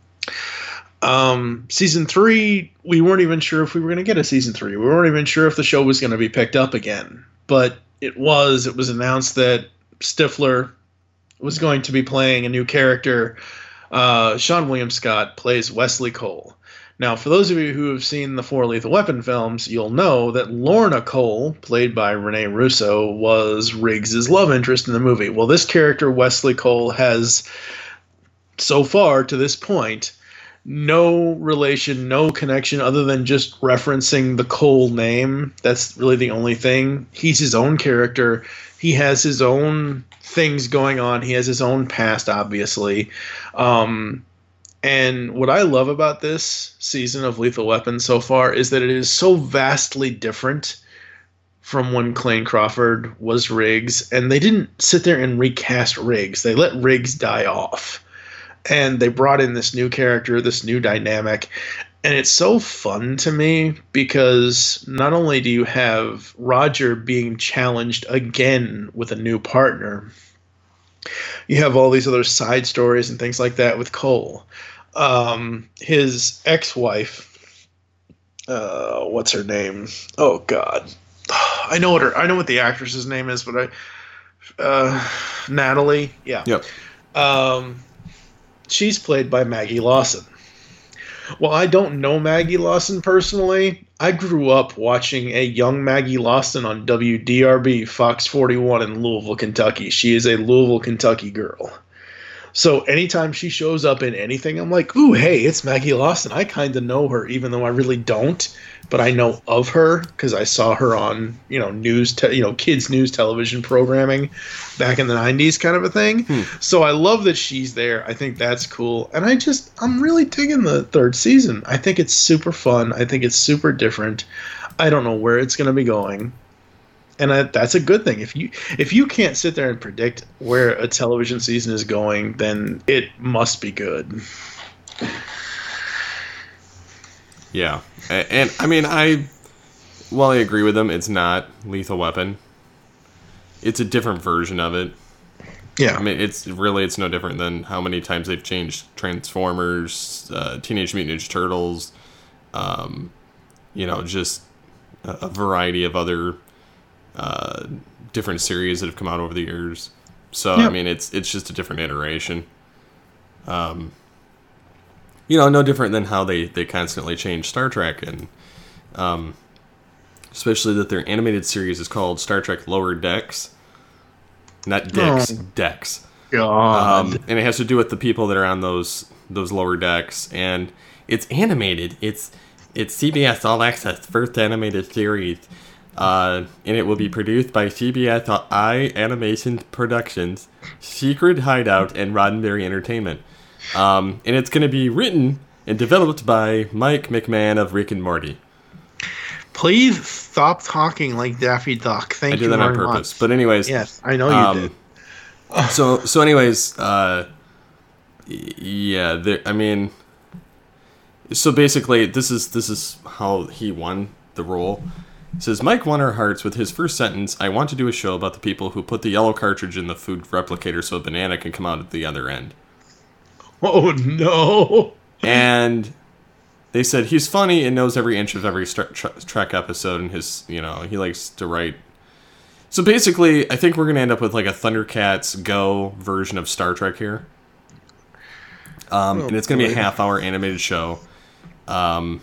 Um, season three, we weren't even sure if we were going to get a season three. We weren't even sure if the show was going to be picked up again. But it was. It was announced that Stifler was going to be playing a new character. Uh, Sean William Scott plays Wesley Cole. Now, for those of you who have seen the four Lethal Weapon films, you'll know that Lorna Cole, played by Rene Russo, was Riggs' love interest in the movie. Well, this character, Wesley Cole, has, so far to this point, no relation, no connection other than just referencing the Cole name. That's really the only thing. He's his own character. He has his own things going on. He has his own past, obviously. Um... And what I love about this season of Lethal Weapon so far is that it is so vastly different from when Clayne Crawford was Riggs. And they didn't sit there and recast Riggs. They let Riggs die off. And they brought in this new character, this new dynamic. And it's so fun to me because not only do you have Roger being challenged again with a new partner, you have all these other side stories and things like that with Cole. Um, his ex-wife, uh, what's her name? Oh God, I know what her. I know what the actress's name is, but I, uh, Natalie. Yeah. Yep. Um, she's played by Maggie Lawson. Well, I don't know Maggie Lawson personally. I grew up watching a young Maggie Lawson on W D R B Fox forty-one in Louisville, Kentucky. She is a Louisville, Kentucky girl. So anytime she shows up in anything, I'm like, ooh, hey, it's Maggie Lawson. I kind of know her, even though I really don't. But I know of her because I saw her on, you know, news, te- you know, kids' news television programming back in the nineties kind of a thing. Hmm. So I love that she's there. I think that's cool. And I just, I'm really digging the third season. I think it's super fun. I think it's super different. I don't know where it's going to be going. And I, that's a good thing. If you if you can't sit there and predict where a television season is going, then it must be good. Yeah, and, and I mean, I while I agree with them, it's not Lethal Weapon. It's a different version of it. Yeah, I mean, it's really it's no different than how many times they've changed Transformers, uh, Teenage Mutant Ninja Turtles, um, you know, just a, a variety of other. Uh, different series that have come out over the years. So yeah. I mean, it's it's just a different iteration. Um, you know, no different than how they, they constantly change Star Trek, and um, especially that their animated series is called Star Trek Lower Decks, not Dicks, oh. Decks. God. Um, and it has to do with the people that are on those those lower decks, and it's animated. It's it's C B S All Access first animated series. Uh, and it will be produced by C B S I Animation Productions, Secret Hideout, and Roddenberry Entertainment. Um, and it's going to be written and developed by Mike McMahon of Rick and Morty. Please stop talking like Daffy Duck. Thank you. I did that on purpose. Much. But anyways. Yes, I know you um, did. so, so anyways, uh, yeah, there, I mean, so basically this is, this is how he won the role. It says, Mike won our hearts with his first sentence, I want to do a show about the people who put the yellow cartridge in the food replicator so a banana can come out at the other end. Oh, no. And they said, he's funny and knows every inch of every Star Trek episode, and his, you know, he likes to write. So basically, I think we're going to end up with like a Thundercats Go version of Star Trek here. Um, oh, and it's going to be a half-hour animated show. Um...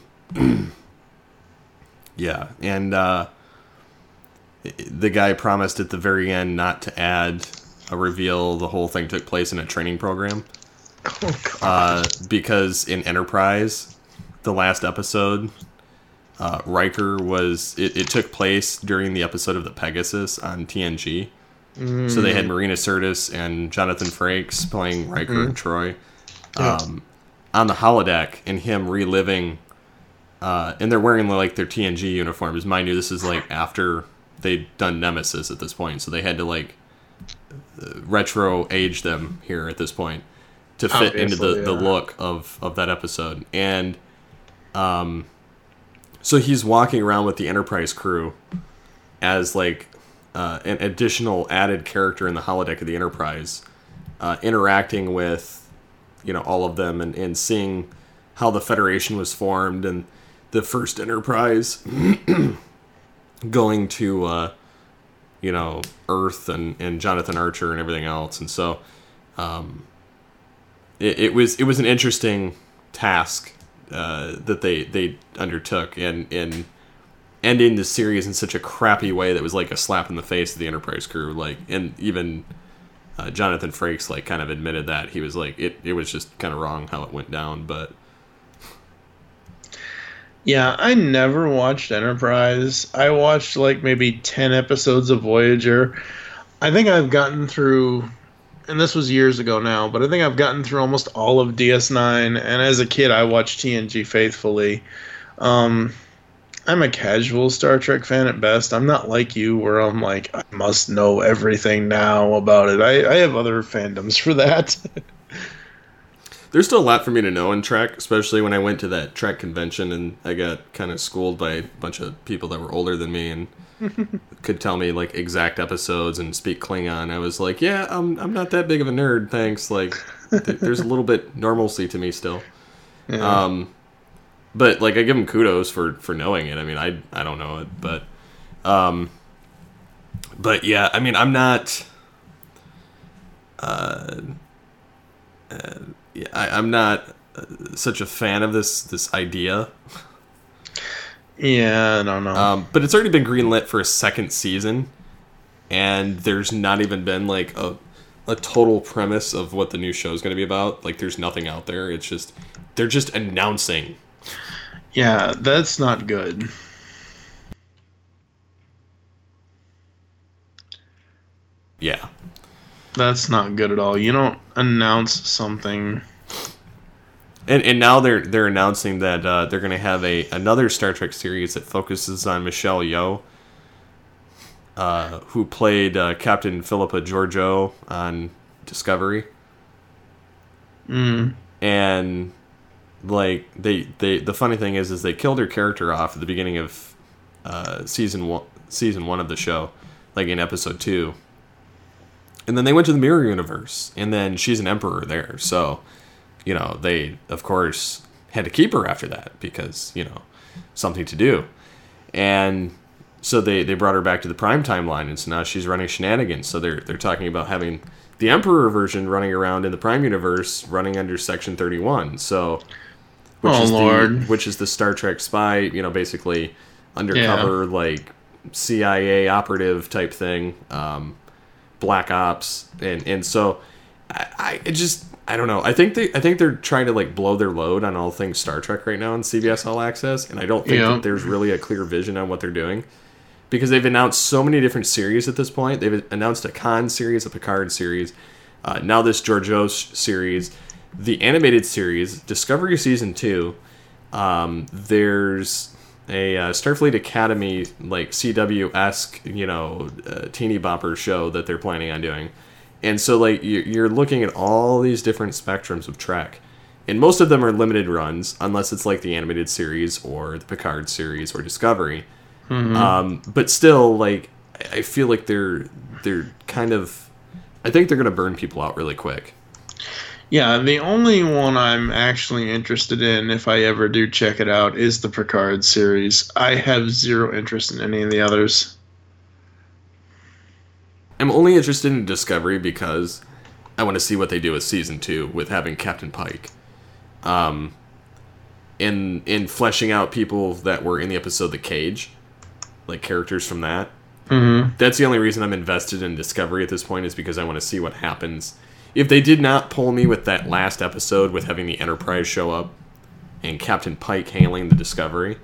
Yeah, and uh, the guy promised at the very end not to add a reveal. The whole thing took place in a training program. Oh, God. Uh, because in Enterprise, the last episode, uh, Riker was... It, it took place during the episode of the Pegasus on T N G. Mm. So they had Marina Sirtis and Jonathan Frakes playing Riker mm. and Troy. Um, yeah. On the holodeck, and him reliving... Uh, and they're wearing like their T N G uniforms. Mind you, this is like after they'd done Nemesis at this point, so they had to like uh, retro age them here at this point to fit Obviously, into the, yeah. the look of, of that episode. And um, so he's walking around with the Enterprise crew as like uh, an additional added character in the holodeck of the Enterprise, uh, interacting with you know all of them and, and seeing how the Federation was formed and the first Enterprise going to, uh, you know, Earth and, and Jonathan Archer and everything else. And so um, it, it was it was an interesting task uh, that they, they undertook. And, and ending the series in such a crappy way that was like a slap in the face of the Enterprise crew. Like, and even uh, Jonathan Frakes, like, kind of admitted that. He was like, it, it was just kind of wrong how it went down, but... Yeah, I never watched Enterprise. I watched like maybe ten episodes of Voyager. I think I've gotten through, and this was years ago now, but I think I've gotten through almost all of D S nine. And as a kid, I watched T N G faithfully. Um, I'm a casual Star Trek fan at best. I'm not like you where I'm like, I must know everything now about it. I, I have other fandoms for that. there's still a lot for me to know in Trek, especially when I went to that Trek convention and I got kind of schooled by a bunch of people that were older than me and could tell me like exact episodes and speak Klingon. I was like, yeah, I'm I'm not that big of a nerd, thanks. Like, th- there's a little bit normalcy to me still. Yeah. Um, but like I give them kudos for for knowing it. I mean, I I don't know it, but um, but yeah, I mean, I'm not. Uh, uh yeah, I, I'm not uh, such a fan of this this idea. Yeah, I don't know. Um, but it's already been greenlit for a second season, and there's not even been like a a total premise of what the new show is going to be about. Like, there's nothing out there. It's just they're just announcing. Yeah, that's not good. Yeah, that's not good at all. You don't announce something. And and now they're they're announcing that uh, they're going to have a another Star Trek series that focuses on Michelle Yeoh, uh, who played uh, Captain Philippa Georgiou on Discovery. Mm. And like they, they the funny thing is is they killed her character off at the beginning of uh, season one season one of the show, like in episode two. And then they went to the Mirror Universe, and then she's an Emperor there, so. You know, they, of course, had to keep her after that because, you know, something to do. And so they, they brought her back to the Prime timeline, and so now she's running shenanigans. So they're they're talking about having the Emperor version running around in the Prime universe running under Section thirty-one. So, which oh, is Lord. the which is the Star Trek spy, you know, basically undercover, yeah. like C I A operative type thing, um, Black Ops. And, and so I, I it just... I don't know. I think they I think they're trying to like blow their load on all things Star Trek right now on C B S All Access, and I don't think yeah. that there's really a clear vision on what they're doing because they've announced so many different series at this point. They've announced a Khan series, a Picard series, uh, now this Georgiou series, the animated series, Discovery Season two. Um, there's a uh, Starfleet Academy like C W-esque, you know, uh, teeny bopper show that they're planning on doing. And so, like, you're looking at all these different spectrums of Trek. And most of them are limited runs, unless it's, like, the animated series or the Picard series or Discovery. Mm-hmm. Um, but still, like, I feel like they're they're kind of... I think they're going to burn people out really quick. Yeah, the only one I'm actually interested in, if I ever do check it out, is the Picard series. I have zero interest in any of the others. I'm only interested in Discovery because I want to see what they do with season two with having Captain Pike. Um, in in fleshing out people that were in the episode The Cage, like characters from that. Mm-hmm. That's the only reason I'm invested in Discovery at this point is because I want to see what happens. If they did not pull me with that last episode with having the Enterprise show up and Captain Pike hailing the Discovery,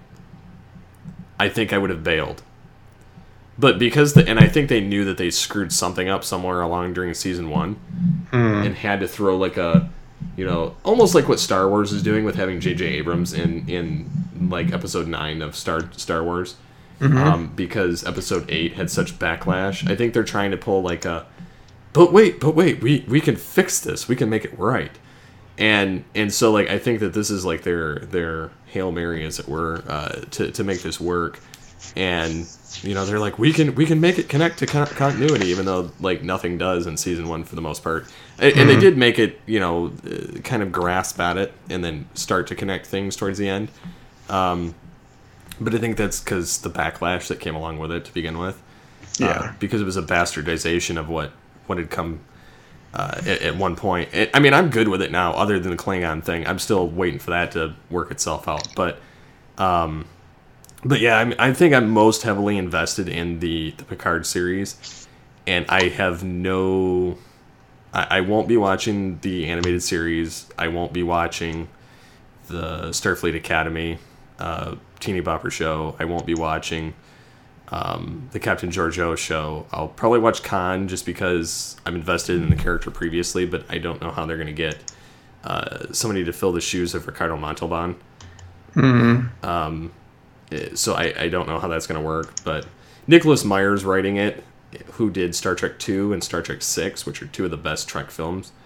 I think I would have bailed. But because the and I think they knew that they screwed something up somewhere along during season one, mm. and had to throw like a, you know, almost like what Star Wars is doing with having J J Abrams in in like episode nine of Star Star Wars, mm-hmm. um, because episode eight had such backlash. I think they're trying to pull like a, but wait, but wait, we we can fix this, we can make it right, and and so like I think that this is like their their Hail Mary, as it were, uh, to to make this work. And you know they're like we can we can make it connect to con- continuity, even though like nothing does in season one for the most part. And, mm-hmm. and they did make it, you know, uh, kind of grasp at it and then start to connect things towards the end. Um, but I think that's because the backlash that came along with it to begin with. Yeah, uh, because it was a bastardization of what what had come uh, at, at one point. It, I mean, I'm good with it now, other than the Klingon thing. I'm still waiting for that to work itself out, but. Um, But yeah, I, mean, I think I'm most heavily invested in the, the Picard series, and I have no... I, I won't be watching the animated series. I won't be watching the Starfleet Academy uh, teeny bopper show. I won't be watching um, the Captain Georgiou show. I'll probably watch Khan just because I'm invested in the character previously, but I don't know how they're going to get uh, somebody to fill the shoes of Ricardo Montalban. Mm-hmm. Um... So I, I don't know how that's going to work, but Nicholas Meyer's writing it, who did Star Trek two and Star Trek six, which are two of the best Trek films.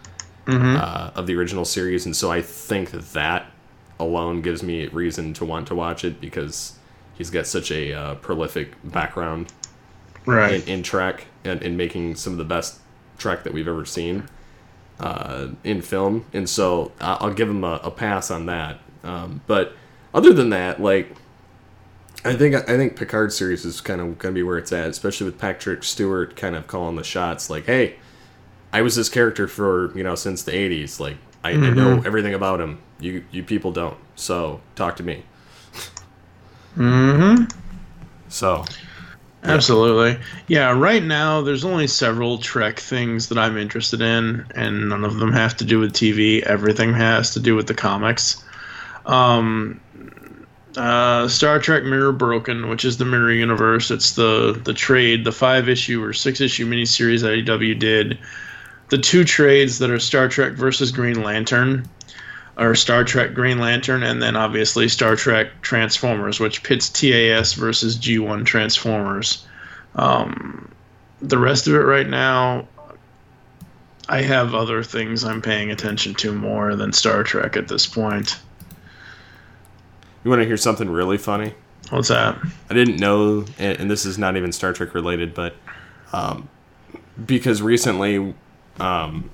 mm-hmm. uh, of the original series, and so I think that that alone gives me reason to want to watch it because he's got such a uh, prolific background right. in, in Trek and in making some of the best Trek that we've ever seen uh, in film, and so I'll give him a, a pass on that. Um, but other than that, like I think I think Picard series is kind of going to be where it's at, especially with Patrick Stewart kind of calling the shots. Like, hey, I was this character for you know since the eighties. Like, I, mm-hmm. I know everything about him. You you people don't. So talk to me. Mm-hmm. So. Yeah. Absolutely. Yeah, right now there's only several Trek things that I'm interested in, and none of them have to do with T V. Everything has to do with the comics. Um, uh, Star Trek Mirror Broken, which is the Mirror Universe. It's the, the trade, the five-issue or six-issue miniseries I D W did. The two trades that are Star Trek versus Green Lantern, or Star Trek Green Lantern, and then obviously Star Trek Transformers, which pits T A S versus G one Transformers. Um, the rest of it right now, I have other things I'm paying attention to more than Star Trek at this point. You want to hear something really funny? What's that? I didn't know, and this is not even Star Trek related, but um, because recently... Um,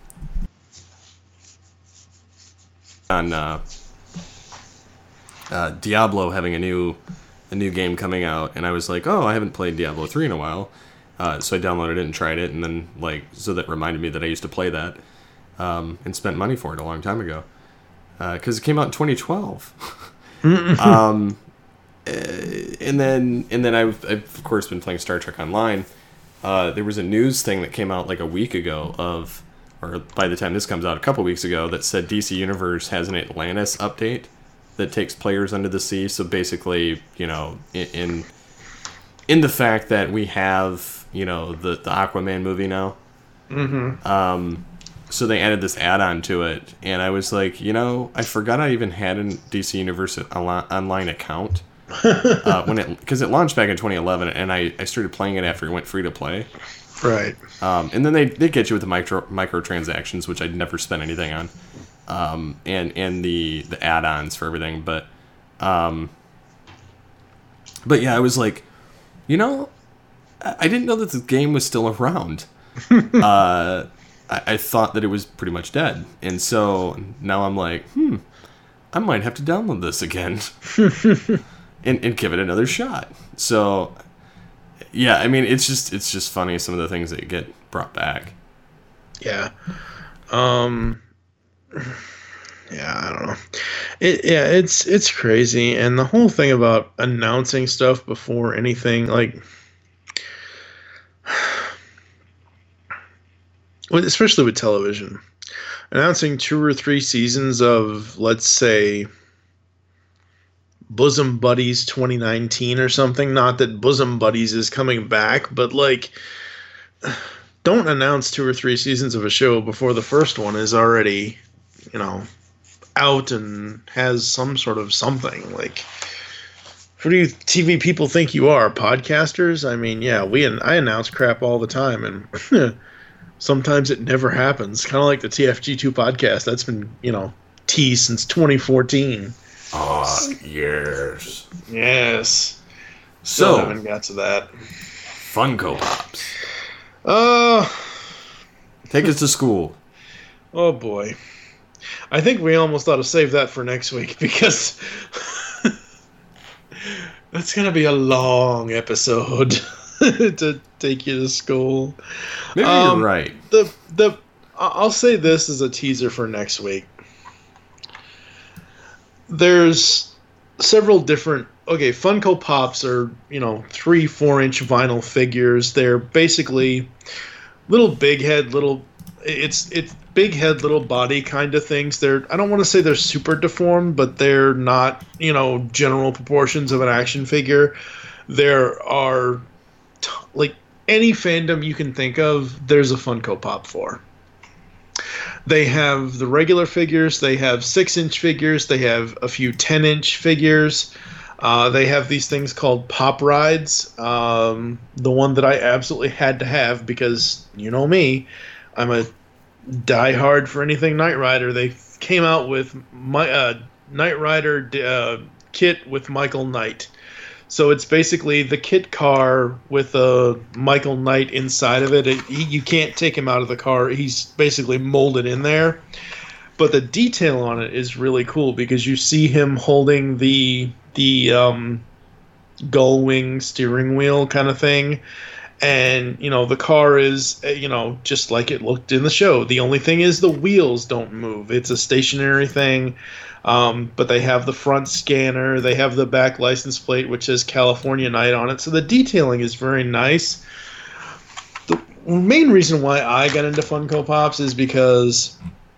on uh, uh, Diablo having a new a new game coming out, and I was like, oh, I haven't played Diablo three in a while, uh, so I downloaded it and tried it, and then like so that reminded me that I used to play that um, and spent money for it a long time ago because uh, it came out in twenty twelve. um, and then and then I've, I've of course been playing Star Trek Online. Uh, there was a news thing that came out like a week ago of. Or by the time this comes out, a couple weeks ago, that said D C Universe has an Atlantis update that takes players under the sea. So basically, you know, in in the fact that we have, you know, the, the Aquaman movie now. Mm-hmm. Um, so they added this add-on to it, and I was like, you know, I forgot I even had a D C Universe online account uh, when it because it launched back in twenty eleven, and I, I started playing it after it went free to play. Right. Um, and then they, they get you with the micro microtransactions, which I'd never spent anything on, um, and and the, the add-ons for everything. But, um, but yeah, I was like, you know, I, I didn't know that the game was still around. uh, I, I thought that it was pretty much dead, and so now I'm like, hmm, I might have to download this again and and give it another shot. So. Yeah, I mean, it's just it's just funny some of the things that get brought back. Yeah. Um Yeah, I don't know. It yeah, it's it's crazy, and the whole thing about announcing stuff before anything, like especially with television. Announcing two or three seasons of, let's say, Bosom Buddies twenty nineteen or something. Not that Bosom Buddies is coming back, but like, don't announce two or three seasons of a show before the first one is already, you know, out and has some sort of something. Like, who do you T V people think you are? Podcasters? I mean, yeah, we I announce crap all the time, and sometimes it never happens. Kind of like the T F G two podcast. That's been, you know, teased since twenty fourteen. Oh, years. Yes. So, Still haven't got to that. Funko Pops. Uh, Take us to school. Oh, boy. I think we almost ought to save that for next week, because that's going to be a long episode to take you to school. Maybe um, you're right. The the I'll say this as a teaser for next week. There's several different, okay, Funko Pops are, you know, three, four inch vinyl figures. They're basically little big head, little, it's, it's big head, little body kind of things. They're, I don't want to say they're super deformed, but they're not, you know, general proportions of an action figure. There are, t- like, any fandom you can think of, there's a Funko Pop for. They have the regular figures, they have six inch figures, they have a few ten inch figures. Uh, they have these things called Pop Rides. Um, the one that I absolutely had to have because, you know me, I'm a diehard for anything Knight Rider. They came out with my uh, Knight Rider uh, kit with Michael Knight. So it's basically the kit car with a Michael Knight inside of it. it he, you can't take him out of the car. He's basically molded in there. But the detail on it is really cool because you see him holding the the um, gull wing steering wheel kind of thing. And, you know, the car is, you know, just like it looked in the show. The only thing is the wheels don't move. It's a stationary thing. Um, but they have the front scanner. They have the back license plate, which says California Knight on it. So the detailing is very nice. The main reason why I got into Funko Pops is because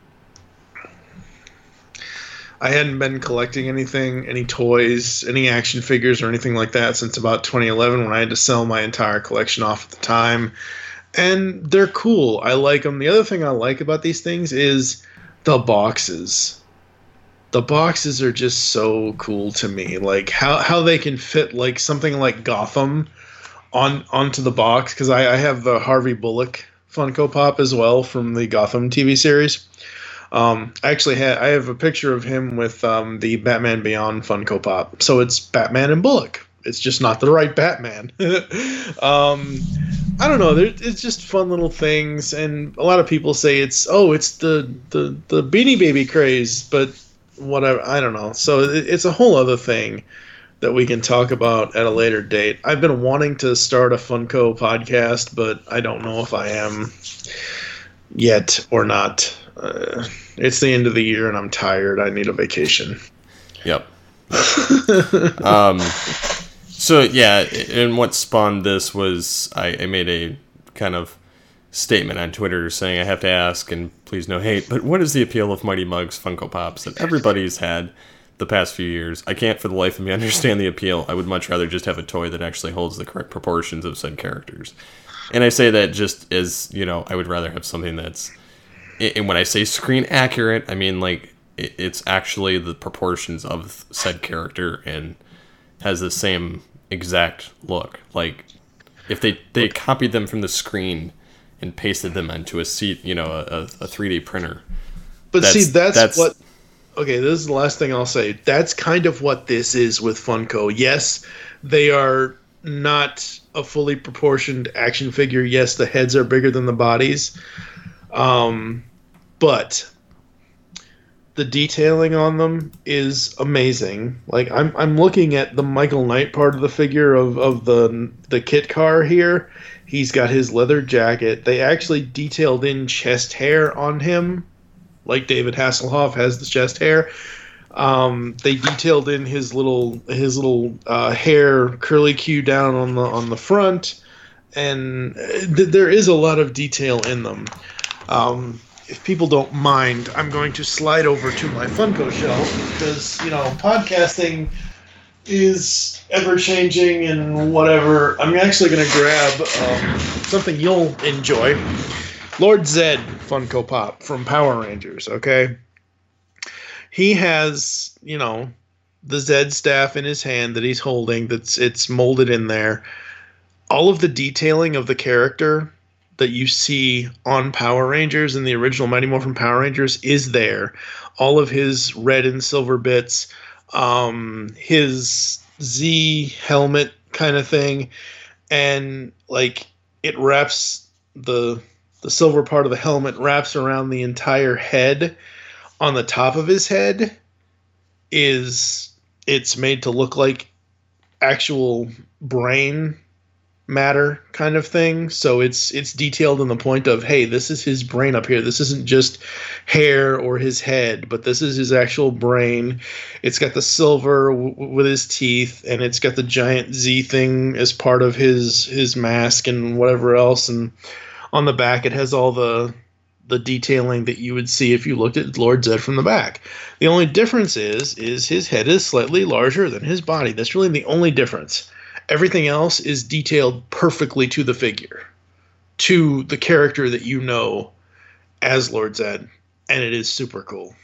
I hadn't been collecting anything, any toys, any action figures or anything like that since about twenty eleven when I had to sell my entire collection off at the time. And they're cool. I like them. The other thing I like about these things is the boxes. The boxes are just so cool to me. Like how, how they can fit like something like Gotham on onto the box. Because I, I have the Harvey Bullock Funko Pop as well from the Gotham T V series. Um, I actually had I have a picture of him with um, the Batman Beyond Funko Pop. So it's Batman and Bullock. It's just not the right Batman. um, I don't know. It's just fun little things, and a lot of people say it's oh, it's the the the Beanie Baby craze, but whatever. I don't know. So it's a whole other thing that we can talk about at a later date. I've been wanting to start a Funko podcast, but I don't know if I am yet or not. Uh, it's the end of the year and I'm tired. I need a vacation. Yep. um, so yeah, and what spawned this was I, I made a kind of statement on Twitter saying I have to ask, and please no hate, but what is the appeal of Mighty Mugs Funko Pops that everybody's had the past few years? I can't for the life of me understand the appeal. I would much rather just have a toy that actually holds the correct proportions of said characters. And I say that just as, you know, I would rather have something that's, and when I say screen accurate, I mean like it's actually the proportions of said character and has the same exact look. Like if they, they copied them from the screen and pasted them onto a seat, you know, a, a three D printer. But that's, see, that's, that's what... Okay, this is the last thing I'll say. That's kind of what this is with Funko. Yes, they are not a fully proportioned action figure. Yes, the heads are bigger than the bodies. Um, but the detailing on them is amazing. Like I'm I'm looking at the Michael Knight part of the figure of, of the the kit car here. He's got his leather jacket. They actually detailed in chest hair on him, like David Hasselhoff has the chest hair. Um, they detailed in his little his little uh, hair curly Q down on the on the front, and th- there is a lot of detail in them. Um, if people don't mind, I'm going to slide over to my Funko shelf because, you know, podcasting is ever changing and whatever. I'm actually going to grab um, something you'll enjoy. Lord Zedd Funko Pop from Power Rangers, okay? He has, you know, the Zedd staff in his hand that he's holding, that's it's molded in there. All of the detailing of the character that you see on Power Rangers and the original Mighty Morphin Power Rangers is there. All of his red and silver bits, um, his Z helmet kind of thing, and like it wraps the the silver part of the helmet wraps around the entire head. On the top of his head is it's made to look like actual brain matter kind of thing. So it's it's detailed in the point of, hey, this is his brain up here. This isn't just hair or his head, but this is his actual brain. It's got the silver w- with his teeth, and it's got the giant Z thing as part of his his mask and whatever else. And on the back, it has all the the detailing that you would see if you looked at Lord Zedd from the back. The only difference is is his head is slightly larger than his body. That's really the only difference. Everything else is detailed perfectly to the figure, to the character that you know as Lord Zedd, and it is super cool.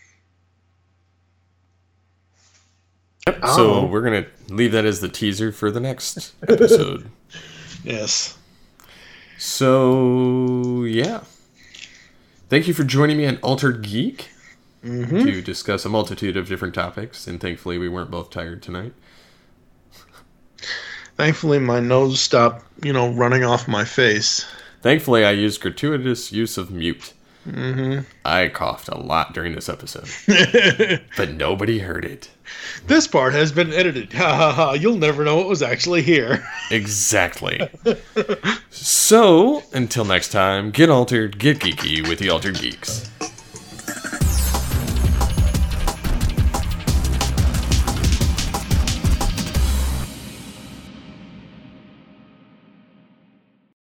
Yep. Oh. So we're going to leave that as the teaser for the next episode. Yes. So, yeah. Thank you for joining me on Altered Geek Mm-hmm. to discuss a multitude of different topics, and thankfully we weren't both tired tonight. Thankfully, my nose stopped, you know, running off my face. Thankfully, I used gratuitous use of mute. Mm-hmm. I coughed a lot during this episode, but nobody heard it. This part has been edited. Ha ha ha. You'll never know what was actually here. Exactly. So, until next time, get altered, get geeky with the Altered Geeks.